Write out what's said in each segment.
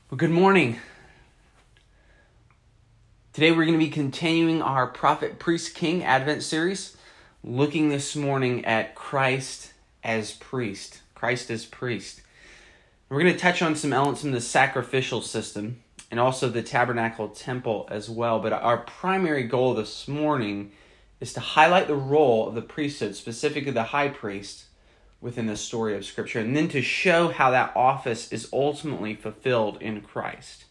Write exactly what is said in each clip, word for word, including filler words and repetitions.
Well, good morning. Today we're going to be continuing our Prophet, Priest, King Advent series, looking this morning at Christ as priest. Christ as priest. We're going to touch on some elements in the sacrificial system and also the tabernacle temple as well. But our primary goal this morning is to highlight the role of the priesthood, specifically the high priest, within the story of Scripture, and then to show how that office is ultimately fulfilled in Christ.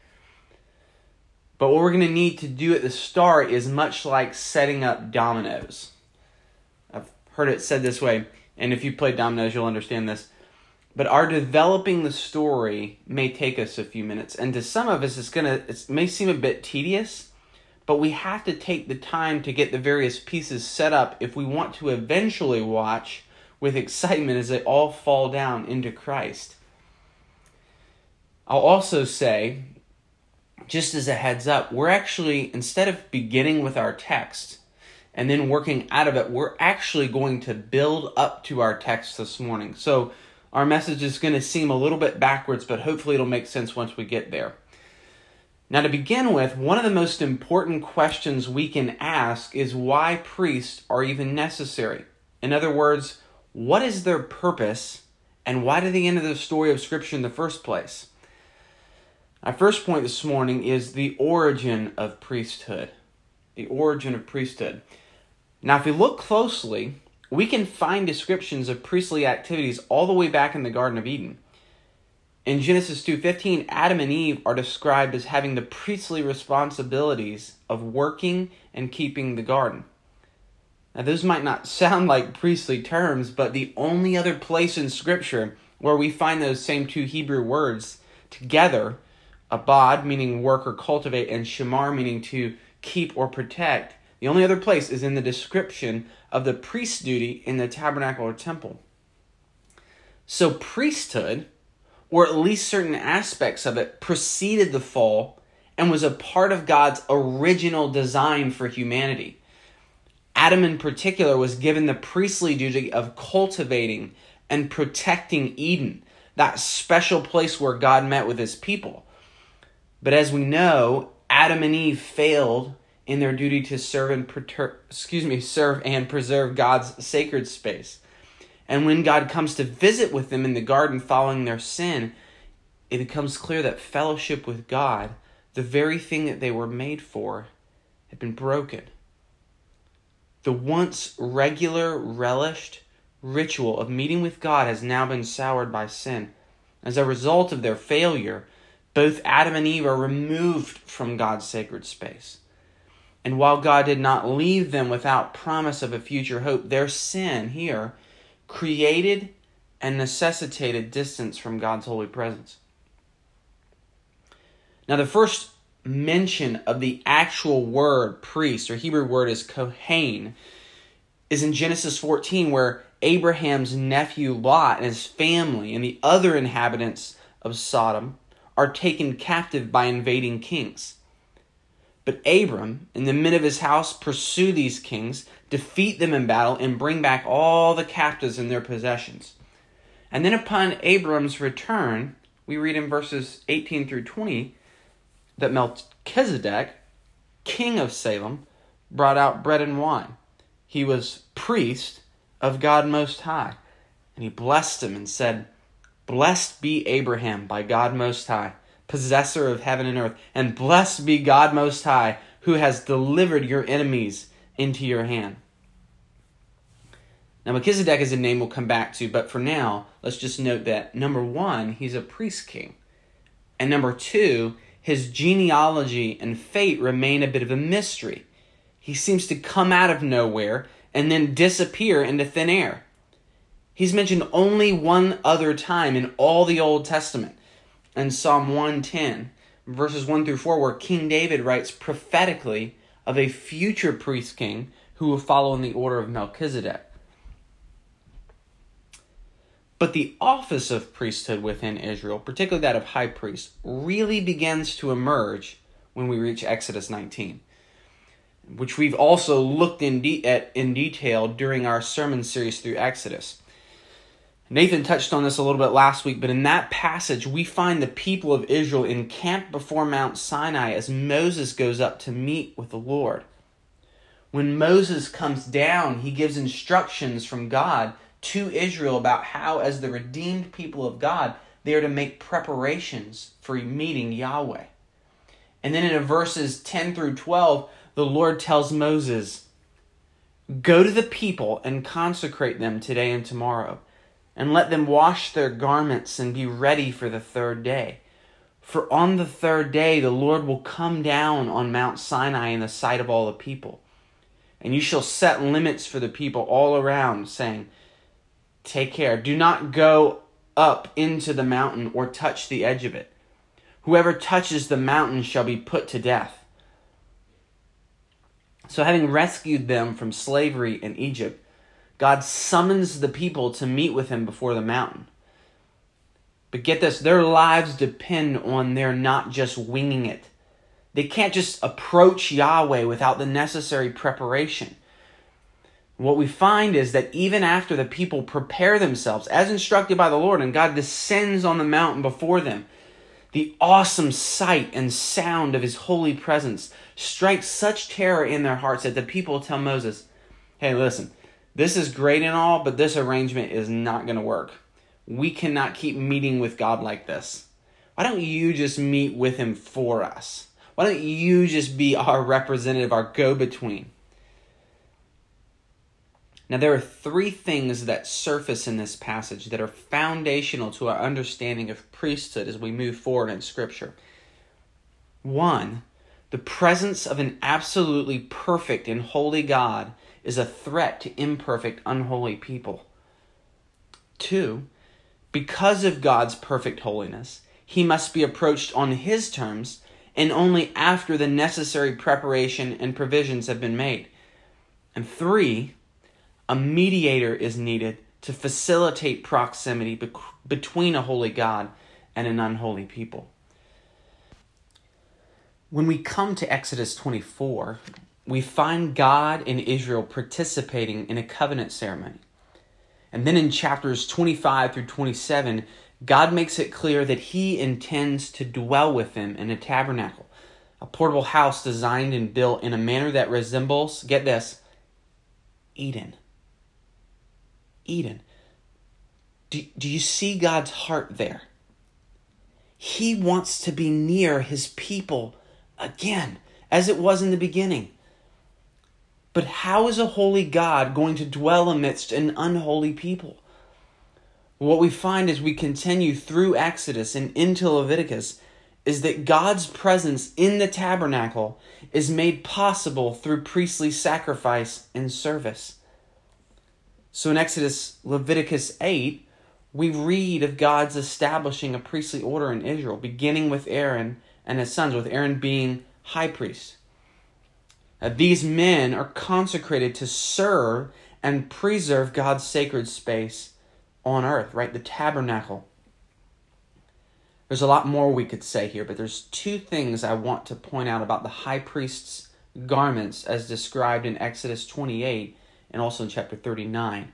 But what we're going to need to do at the start is much like setting up dominoes. I've heard it said this way, and if you play dominoes, you'll understand this. But our developing the story may take us a few minutes, and to some of us, it's gonna it may seem a bit tedious, but we have to take the time to get the various pieces set up if we want to eventually watch with excitement as they all fall down into Christ. I'll also say, just as a heads up, we're actually, instead of beginning with our text and then working out of it, we're actually going to build up to our text this morning. So our message is going to seem a little bit backwards, but hopefully it'll make sense once we get there. Now, to begin with, one of the most important questions we can ask is why priests are even necessary. In other words, what is their purpose, and why do they enter the story of Scripture in the first place? Our first point this morning is the origin of priesthood. The origin of priesthood. Now, if we look closely, we can find descriptions of priestly activities all the way back in the Garden of Eden. In Genesis two fifteen, Adam and Eve are described as having the priestly responsibilities of working and keeping the garden. Now, those might not sound like priestly terms, but the only other place in Scripture where we find those same two Hebrew words together, abad, meaning work or cultivate, and shamar, meaning to keep or protect, the only other place is in the description of the priest's duty in the tabernacle or temple. So priesthood, or at least certain aspects of it, preceded the fall and was a part of God's original design for humanity. Adam in particular was given the priestly duty of cultivating and protecting Eden, that special place where God met with his people. But as we know, Adam and Eve failed in their duty to serve and preter- excuse me, serve and preserve God's sacred space. And when God comes to visit with them in the garden following their sin, it becomes clear that fellowship with God, the very thing that they were made for, had been broken. The once regular, relished ritual of meeting with God has now been soured by sin. As a result of their failure, both Adam and Eve are removed from God's sacred space. And while God did not leave them without promise of a future hope, their sin here created and necessitated distance from God's holy presence. Now, the first mention of the actual word priest, or Hebrew word is kohen, is in Genesis fourteen, where Abraham's nephew Lot and his family and the other inhabitants of Sodom are taken captive by invading kings. But Abram and the men of his house pursue these kings, defeat them in battle, and bring back all the captives and their possessions. And then upon Abram's return, we read in verses eighteen through twenty, that Melchizedek, king of Salem, brought out bread and wine. He was priest of God Most High. And he blessed him and said, "Blessed be Abraham by God Most High, possessor of heaven and earth, and blessed be God Most High, who has delivered your enemies into your hand." Now, Melchizedek is a name we'll come back to, but for now, let's just note that, number one, he's a priest king. And number two, his genealogy and fate remain a bit of a mystery. He seems to come out of nowhere and then disappear into thin air. He's mentioned only one other time in all the Old Testament, in Psalm one ten, verses one through four, where King David writes prophetically of a future priest king who will follow in the order of Melchizedek. But the office of priesthood within Israel, particularly that of high priest, really begins to emerge when we reach Exodus nineteen, which we've also looked in de- at in detail during our sermon series through Exodus. Nathan touched on this a little bit last week, but in that passage, we find the people of Israel encamped before Mount Sinai as Moses goes up to meet with the Lord. When Moses comes down, he gives instructions from God to Israel about how, as the redeemed people of God, they are to make preparations for meeting Yahweh. And then in verses ten through twelve, the Lord tells Moses, "Go to the people and consecrate them today and tomorrow, and let them wash their garments and be ready for the third day. For on the third day the Lord will come down on Mount Sinai in the sight of all the people. And you shall set limits for the people all around, saying, take care, do not go up into the mountain or touch the edge of it. Whoever touches the mountain shall be put to death." So having rescued them from slavery in Egypt, God summons the people to meet with him before the mountain. But get this, their lives depend on their not just winging it. They can't just approach Yahweh without the necessary preparation. What we find is that even after the people prepare themselves, as instructed by the Lord, and God descends on the mountain before them, the awesome sight and sound of his holy presence strikes such terror in their hearts that the people tell Moses, "Hey, listen, this is great and all, but this arrangement is not going to work. We cannot keep meeting with God like this. Why don't you just meet with him for us? Why don't you just be our representative, our go-between?" Now, there are three things that surface in this passage that are foundational to our understanding of priesthood as we move forward in Scripture. One, the presence of an absolutely perfect and holy God is a threat to imperfect, unholy people. Two, because of God's perfect holiness, he must be approached on his terms and only after the necessary preparation and provisions have been made. And three, a mediator is needed to facilitate proximity be- between a holy God and an unholy people. When we come to Exodus twenty-four, we find God and Israel participating in a covenant ceremony. And then in chapters twenty-five through twenty-seven, God makes it clear that he intends to dwell with them in a tabernacle, a portable house designed and built in a manner that resembles, get this, Eden. Eden. Do, do you see God's heart there? He wants to be near his people again, as it was in the beginning. But how is a holy God going to dwell amidst an unholy people? What we find as we continue through Exodus and into Leviticus is that God's presence in the tabernacle is made possible through priestly sacrifice and service. So in Exodus, Leviticus eight, we read of God's establishing a priestly order in Israel, beginning with Aaron and his sons, with Aaron being high priest. Now, these men are consecrated to serve and preserve God's sacred space on earth, right? The tabernacle. There's a lot more we could say here, but there's two things I want to point out about the high priest's garments as described in Exodus twenty-eight and also in chapter thirty-nine.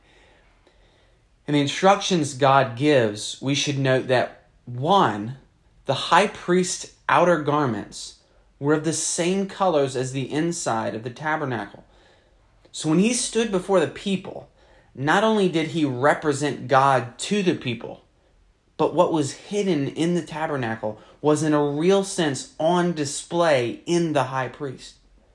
In the instructions God gives, we should note that, one, the high priest's outer garments were of the same colors as the inside of the tabernacle. So when he stood before the people, not only did he represent God to the people, but what was hidden in the tabernacle was in a real sense on display in the high priest.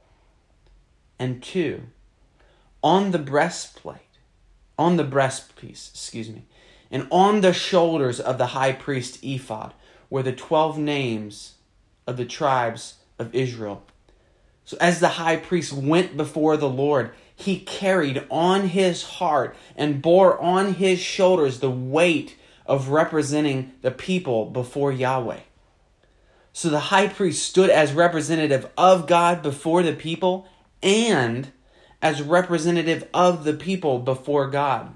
And two, on the breastplate, on the breastpiece, excuse me, and on the shoulders of the high priest ephod were the twelve names of the tribes of Israel. So as the high priest went before the Lord, he carried on his heart and bore on his shoulders the weight of representing the people before Yahweh. So the high priest stood as representative of God before the people and as representative of the people before God.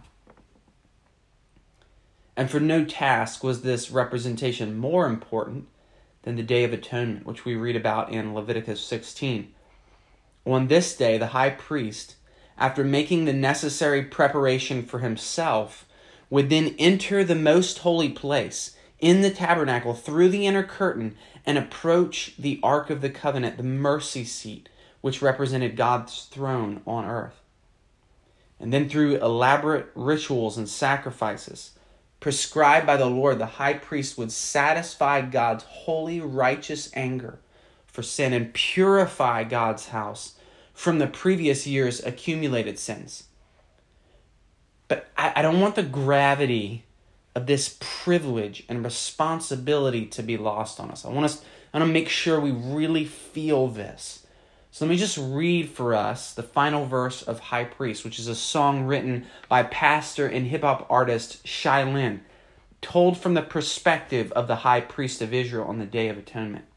And for no task was this representation more important than the Day of Atonement, which we read about in Leviticus sixteen. On this day, the high priest, after making the necessary preparation for himself, would then enter the most holy place in the tabernacle through the inner curtain and approach the Ark of the Covenant, the mercy seat, which represented God's throne on earth. And then through elaborate rituals and sacrifices prescribed by the Lord, the high priest would satisfy God's holy, righteous anger for sin and purify God's house from the previous year's accumulated sins. But I, I don't want the gravity of this privilege and responsibility to be lost on us. I want us, I want to make sure we really feel this. So let me just read for us the final verse of High Priest, which is a song written by pastor and hip-hop artist Shai Linne, told from the perspective of the High Priest of Israel on the Day of Atonement.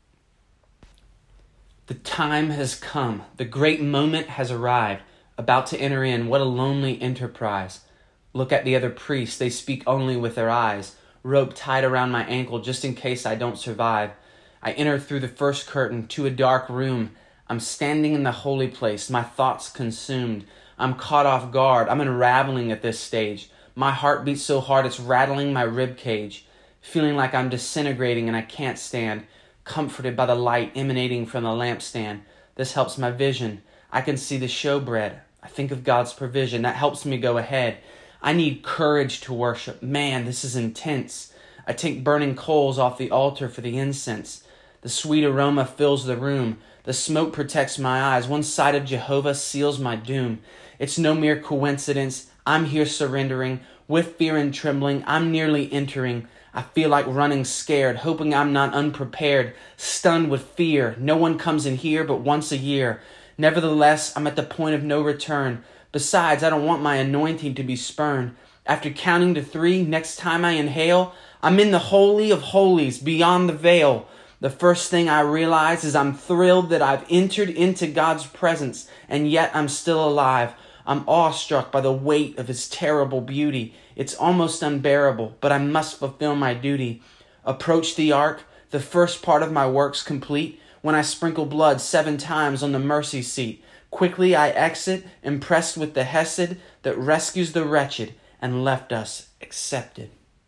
The time has come. The great moment has arrived. About to enter in, what a lonely enterprise. Look at the other priests. They speak only with their eyes. Rope tied around my ankle just in case I don't survive. I enter through the first curtain to a dark room. I'm standing in the holy place, my thoughts consumed. I'm caught off guard. I'm unraveling at this stage. My heart beats so hard it's rattling my rib cage. Feeling like I'm disintegrating and I can't stand. Comforted by the light emanating from the lampstand. This helps my vision. I can see the showbread. I think of God's provision. That helps me go ahead. I need courage to worship. Man, this is intense. I take burning coals off the altar for the incense. The sweet aroma fills the room. The smoke protects my eyes. One side of Jehovah seals my doom. It's no mere coincidence. I'm here surrendering. With fear and trembling, I'm nearly entering. I feel like running scared, hoping I'm not unprepared. Stunned with fear. No one comes in here but once a year. Nevertheless, I'm at the point of no return. Besides, I don't want my anointing to be spurned. After counting to three, next time I inhale, I'm in the holy of holies, beyond the veil. The first thing I realize is I'm thrilled that I've entered into God's presence, and yet I'm still alive. I'm awestruck by the weight of His terrible beauty. It's almost unbearable, but I must fulfill my duty. Approach the ark, the first part of my work's complete, when I sprinkle blood seven times on the mercy seat. Quickly I exit, impressed with the hesed that rescues the wretched and left us accepted.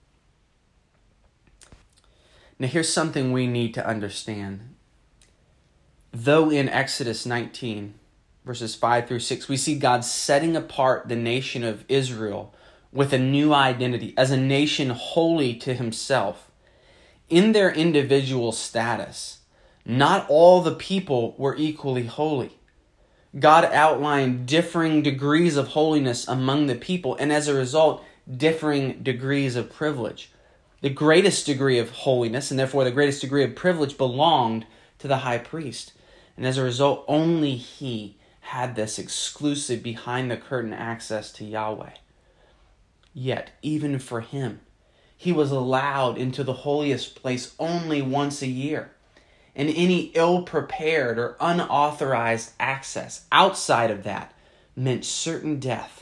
Now here's something we need to understand. Though in Exodus nineteen, verses five through six, we see God setting apart the nation of Israel with a new identity as a nation holy to Himself. In their individual status, not all the people were equally holy. God outlined differing degrees of holiness among the people, and as a result, differing degrees of privilege. The greatest degree of holiness, and therefore the greatest degree of privilege, belonged to the high priest. And as a result, only he had this exclusive behind-the-curtain access to Yahweh. Yet, even for him, he was allowed into the holiest place only once a year. And any ill-prepared or unauthorized access outside of that meant certain death.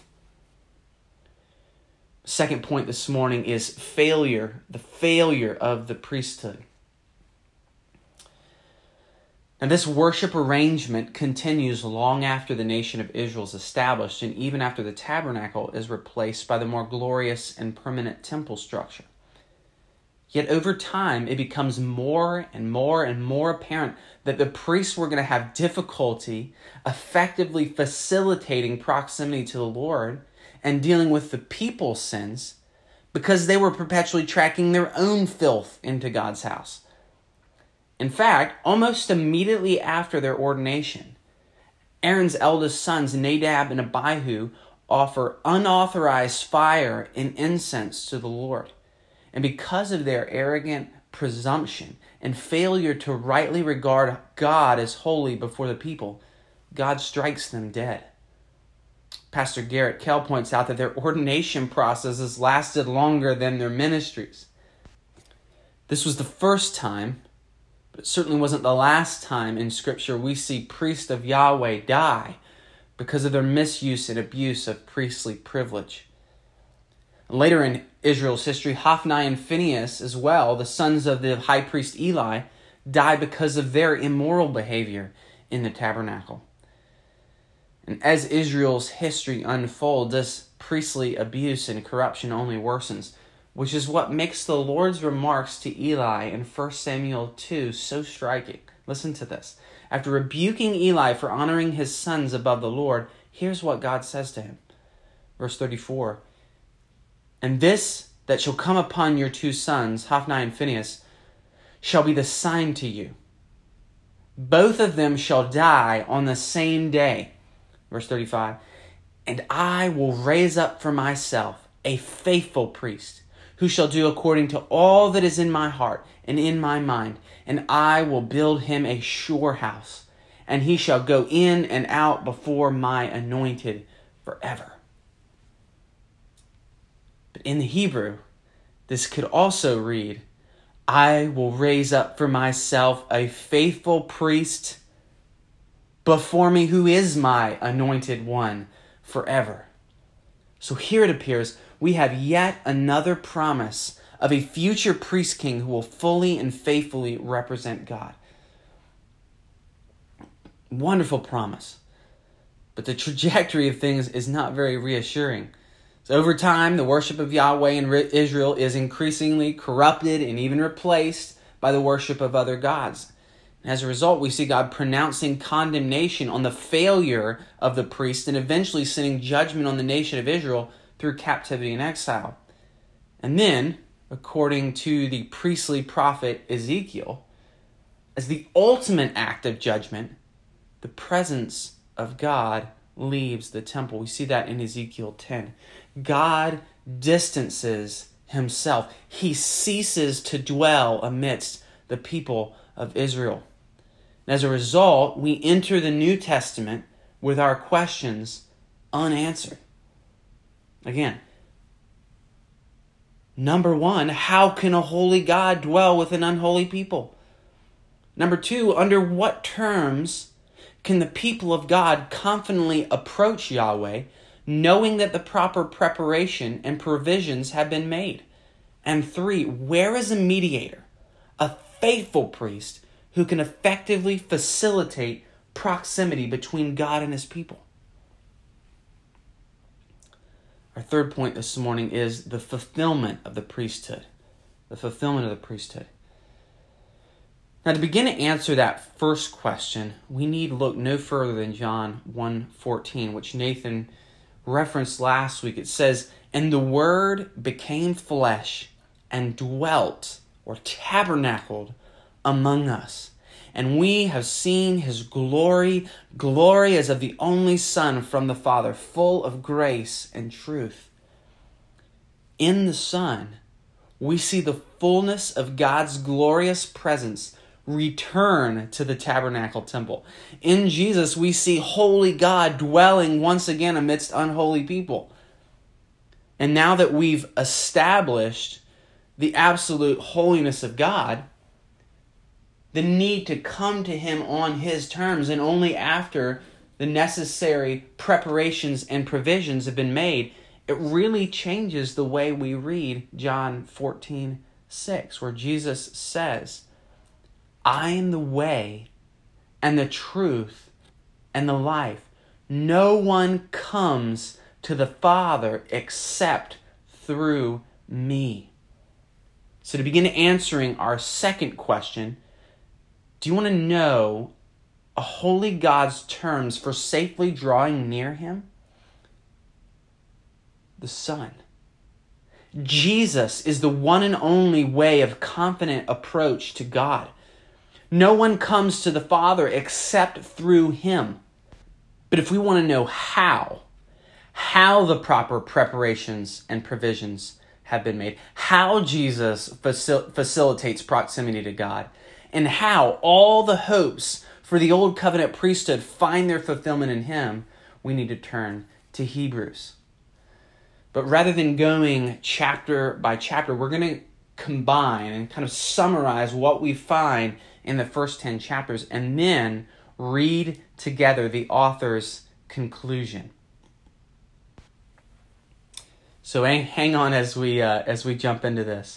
Second point this morning is failure, the failure of the priesthood. And this worship arrangement continues long after the nation of Israel is established and even after the tabernacle is replaced by the more glorious and permanent temple structure. Yet over time, it becomes more and more and more apparent that the priests were going to have difficulty effectively facilitating proximity to the Lord and dealing with the people's sins because they were perpetually tracking their own filth into God's house. In fact, almost immediately after their ordination, Aaron's eldest sons, Nadab and Abihu, offer unauthorized fire and incense to the Lord. And because of their arrogant presumption and failure to rightly regard God as holy before the people, God strikes them dead. Pastor Garrett Kell points out that their ordination processes lasted longer than their ministries. This was the first time, but it certainly wasn't the last time in Scripture we see priests of Yahweh die because of their misuse and abuse of priestly privilege. Later in Israel's history, Hophni and Phinehas as well, the sons of the high priest Eli, die because of their immoral behavior in the tabernacle. And as Israel's history unfolds, as priestly abuse and corruption only worsens, which is what makes the Lord's remarks to Eli in First Samuel two so striking. Listen to this. After rebuking Eli for honoring his sons above the Lord, here's what God says to him. Verse thirty-four, "And this that shall come upon your two sons, Hophni and Phinehas, shall be the sign to you. Both of them shall die on the same day." Verse thirty-five, "And I will raise up for myself a faithful priest, who shall do according to all that is in my heart and in my mind, and I will build him a sure house, and he shall go in and out before my anointed forever." But in the Hebrew, this could also read, "I will raise up for myself a faithful priest before me, who is my anointed one forever." So here it appears we have yet another promise of a future priest king who will fully and faithfully represent God. Wonderful promise. But the trajectory of things is not very reassuring. So over time, the worship of Yahweh in Israel is increasingly corrupted and even replaced by the worship of other gods. And as a result, we see God pronouncing condemnation on the failure of the priest and eventually sending judgment on the nation of Israel through captivity and exile. And then, according to the priestly prophet Ezekiel, as the ultimate act of judgment, the presence of God leaves the temple. We see that in Ezekiel ten. God distances himself. He ceases to dwell amidst the people of Israel. And as a result, we enter the New Testament with our questions unanswered. Again, number one, how can a holy God dwell with an unholy people? Number two, under what terms can the people of God confidently approach Yahweh, knowing that the proper preparation and provisions have been made? And three, where is a mediator, a faithful priest, who can effectively facilitate proximity between God and his people? Our third point this morning is the fulfillment of the priesthood. The fulfillment of the priesthood. Now, to begin to answer that first question, we need to look no further than John one fourteen, which Nathan referenced last week. It says, "And the Word became flesh and dwelt," or tabernacled, "among us. And we have seen his glory, glory as of the only Son from the Father, full of grace and truth." In the Son, we see the fullness of God's glorious presence return to the tabernacle temple. In Jesus, we see holy God dwelling once again amidst unholy people. And now that we've established the absolute holiness of God, the need to come to him on his terms and only after the necessary preparations and provisions have been made, it really changes the way we read John fourteen six, where Jesus says, "I am the way and the truth and the life. No one comes to the Father except through me." So to begin answering our second question, do you want to know a holy God's terms for safely drawing near him? The Son. Jesus is the one and only way of confident approach to God. No one comes to the Father except through him. But if we want to know how, how the proper preparations and provisions have been made, how Jesus facil- facilitates proximity to God, and how all the hopes for the Old Covenant priesthood find their fulfillment in him, we need to turn to Hebrews. But rather than going chapter by chapter, we're going to combine and kind of summarize what we find in the first ten chapters and then read together the author's conclusion. So hang on as we uh, as we jump into this.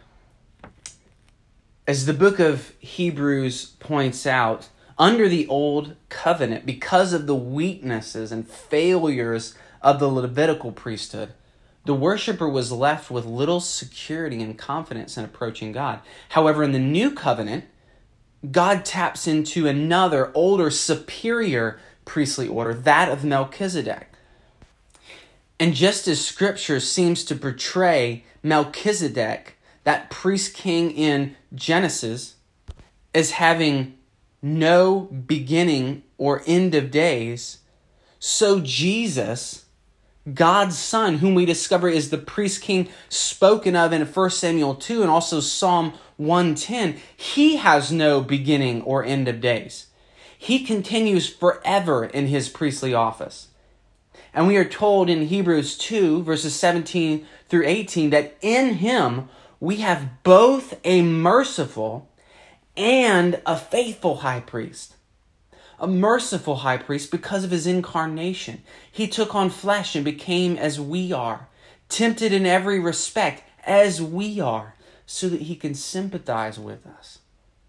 As the book of Hebrews points out, under the old covenant, because of the weaknesses and failures of the Levitical priesthood, the worshiper was left with little security and confidence in approaching God. However, in the new covenant, God taps into another, older, superior priestly order, that of Melchizedek. And just as Scripture seems to portray Melchizedek, that priest king in Genesis, as having no beginning or end of days, so Jesus, God's Son, whom we discover is the priest king spoken of in First Samuel two and also Psalm one ten, he has no beginning or end of days. He continues forever in his priestly office. And we are told in Hebrews two, verses seventeen through eighteen, that in him we have both a merciful and a faithful high priest. A merciful high priest because of his incarnation. He took on flesh and became as we are, tempted in every respect as we are, so that he can sympathize with us.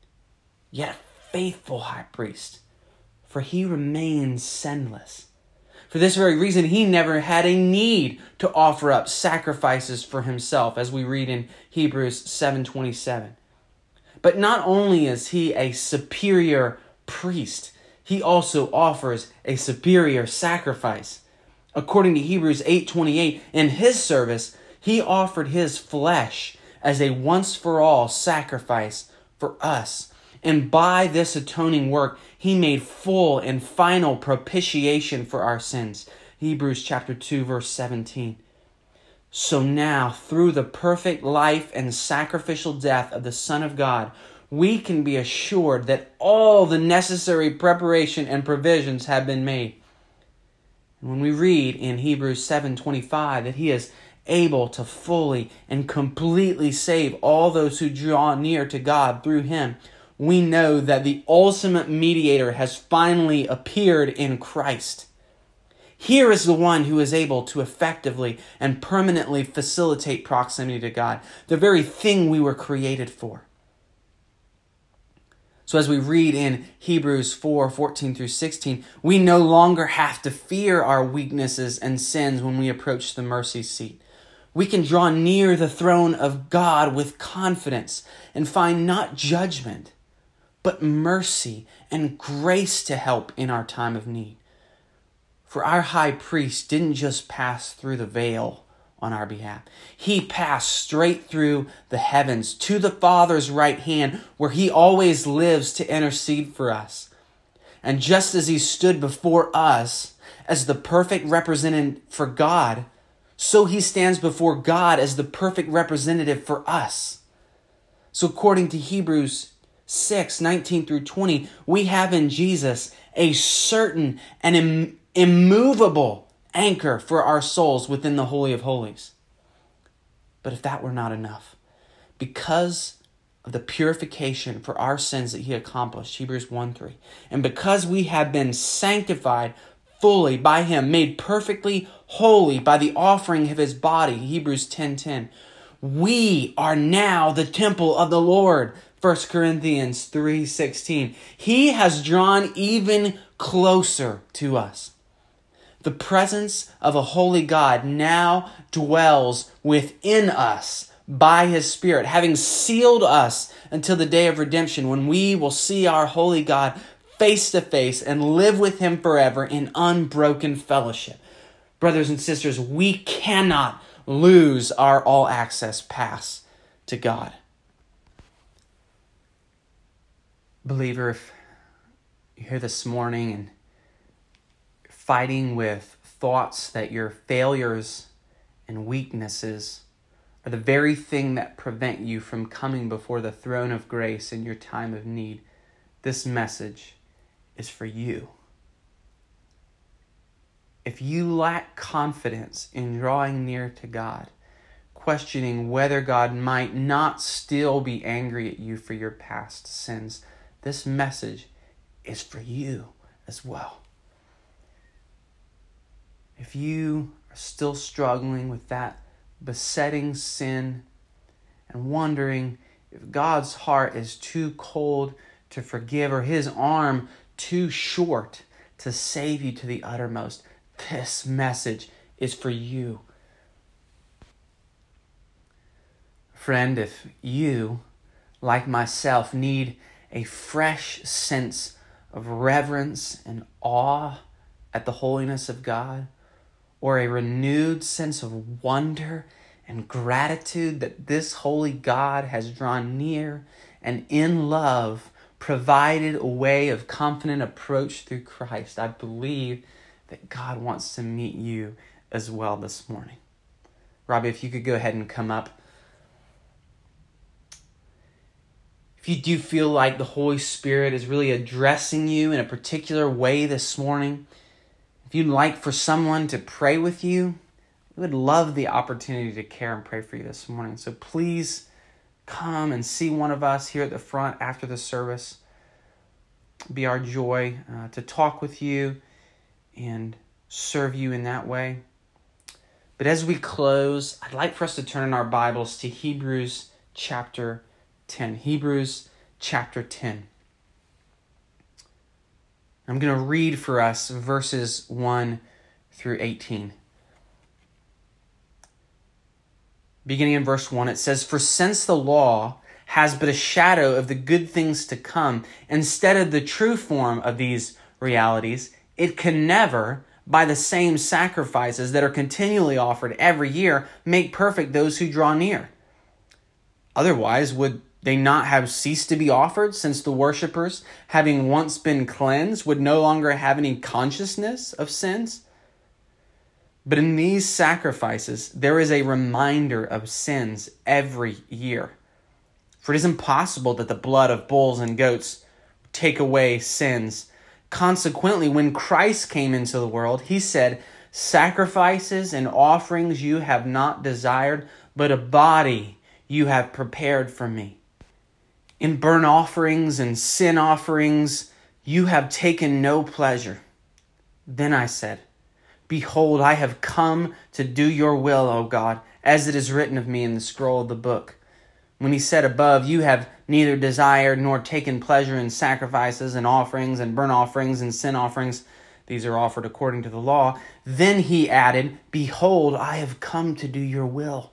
Yet a faithful high priest, for he remains sinless. For this very reason, he never had a need to offer up sacrifices for himself, as we read in Hebrews seven twenty-seven. But not only is he a superior priest, he also offers a superior sacrifice. According to Hebrews eight twenty-eight, in his service, he offered his flesh as a once-for-all sacrifice for us. And by this atoning work, he made full and final propitiation for our sins. Hebrews chapter two, verse seventeen. So now, through the perfect life and sacrificial death of the Son of God, we can be assured that all the necessary preparation and provisions have been made. And when we read in Hebrews seven twenty-five that he is able to fully and completely save all those who draw near to God through him, we know that the ultimate mediator has finally appeared in Christ. Here is the one who is able to effectively and permanently facilitate proximity to God, the very thing we were created for. So as we read in Hebrews four fourteen through sixteen, we no longer have to fear our weaknesses and sins when we approach the mercy seat. We can draw near the throne of God with confidence and find not judgment, but mercy and grace to help in our time of need. For our high priest didn't just pass through the veil on our behalf. He passed straight through the heavens to the Father's right hand, where he always lives to intercede for us. And just as he stood before us as the perfect representative for God, so he stands before God as the perfect representative for us. So according to Hebrews six nineteen through twenty, we have in Jesus a certain and im- immovable anchor for our souls within the Holy of Holies. But if that were not enough, because of the purification for our sins that he accomplished, Hebrews one three, and because we have been sanctified fully by him, made perfectly holy by the offering of his body, Hebrews ten ten, we are now the temple of the Lord, First Corinthians three sixteen. He has drawn even closer to us. The presence of a holy God now dwells within us by his Spirit, having sealed us until the day of redemption, when we will see our holy God face to face and live with him forever in unbroken fellowship. Brothers and sisters, we cannot lose our all-access pass to God. Believer, if you're here this morning and you're fighting with thoughts that your failures and weaknesses are the very thing that prevent you from coming before the throne of grace in your time of need, this message is for you. If you lack confidence in drawing near to God, questioning whether God might not still be angry at you for your past sins, this message is for you as well. If you are still struggling with that besetting sin and wondering if God's heart is too cold to forgive or his arm too short to save you to the uttermost, this message is for you. Friend, if you, like myself, need a fresh sense of reverence and awe at the holiness of God, or a renewed sense of wonder and gratitude that this holy God has drawn near and in love provided a way of confident approach through Christ, I believe that God wants to meet you as well this morning. Robbie, if you could go ahead and come up. If you do feel like the Holy Spirit is really addressing you in a particular way this morning, if you'd like for someone to pray with you, we would love the opportunity to care and pray for you this morning. So please come and see one of us here at the front after the service. It'd be our joy uh, to talk with you and serve you in that way. But as we close, I'd like for us to turn in our Bibles to Hebrews chapter ten. Hebrews chapter ten. I'm going to read for us verses one through eighteen. Beginning in verse one, it says, "For since the law has but a shadow of the good things to come, instead of the true form of these realities, it can never, by the same sacrifices that are continually offered every year, make perfect those who draw near. Otherwise, would they not have ceased to be offered, since the worshippers, having once been cleansed, would no longer have any consciousness of sins? But in these sacrifices, there is a reminder of sins every year. For it is impossible that the blood of bulls and goats take away sins. Consequently, when Christ came into the world, he said, 'Sacrifices and offerings you have not desired, but a body you have prepared for me. In burnt offerings and sin offerings you have taken no pleasure.' Then I said, 'Behold, I have come to do your will, O God, as it is written of me in the scroll of the book.' When he said above, 'You have neither desired nor taken pleasure in sacrifices and offerings and burnt offerings and sin offerings, these are offered according to the law,' then he added, 'Behold, I have come to do your will.'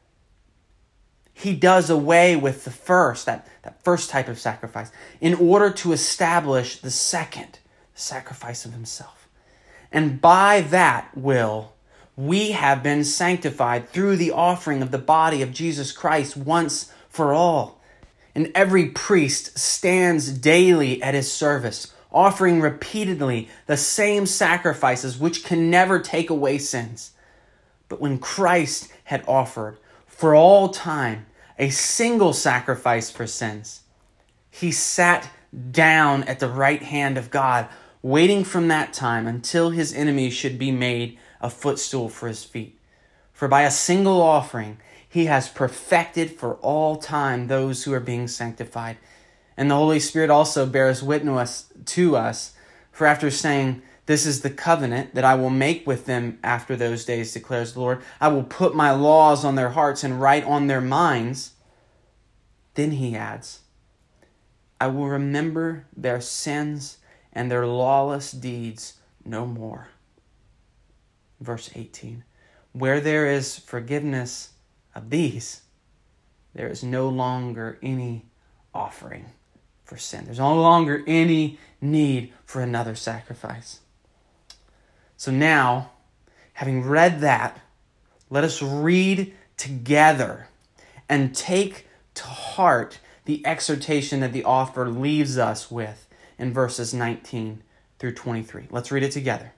He does away with the first, that, that first type of sacrifice, in order to establish the second, the sacrifice of himself. And by that will, we have been sanctified through the offering of the body of Jesus Christ once for all. And every priest stands daily at his service, offering repeatedly the same sacrifices which can never take away sins. But when Christ had offered for all time a single sacrifice for sins, he sat down at the right hand of God, waiting from that time until his enemies should be made a footstool for his feet. For by a single offering, he has perfected for all time those who are being sanctified. And the Holy Spirit also bears witness to us, for after saying, 'This is the covenant that I will make with them after those days, declares the Lord. I will put my laws on their hearts and write on their minds.' Then he adds, 'I will remember their sins and their lawless deeds no more.'" Verse eighteen, "Where there is forgiveness of these, there is no longer any offering for sin." There's no longer any need for another sacrifice. So now, having read that, let us read together and take to heart the exhortation that the author leaves us with in verses nineteen through twenty-three. Let's read it together.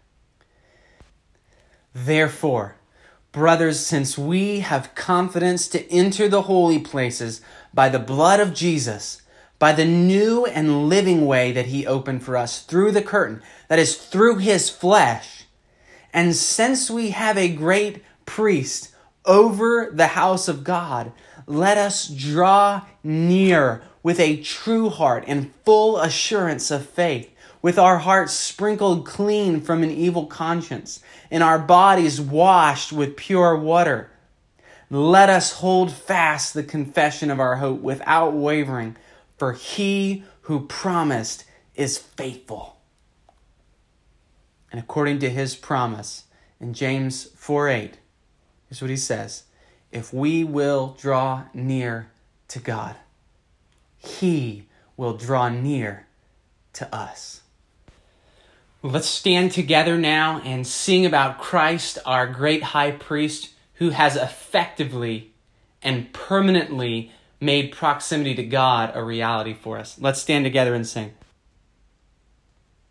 "Therefore, brothers, since we have confidence to enter the holy places by the blood of Jesus, by the new and living way that he opened for us through the curtain, that is, through his flesh, and since we have a great priest over the house of God, let us draw near with a true heart and full assurance of faith, with our hearts sprinkled clean from an evil conscience, and our bodies washed with pure water. Let us hold fast the confession of our hope without wavering, for he who promised is faithful. And according to his promise, In James four eight, here's what he says. If we will draw near to God, he will draw near to us. Well, let's stand together now and sing about Christ, our great high priest, who has effectively and permanently made proximity to God a reality for us. Let's stand together and sing.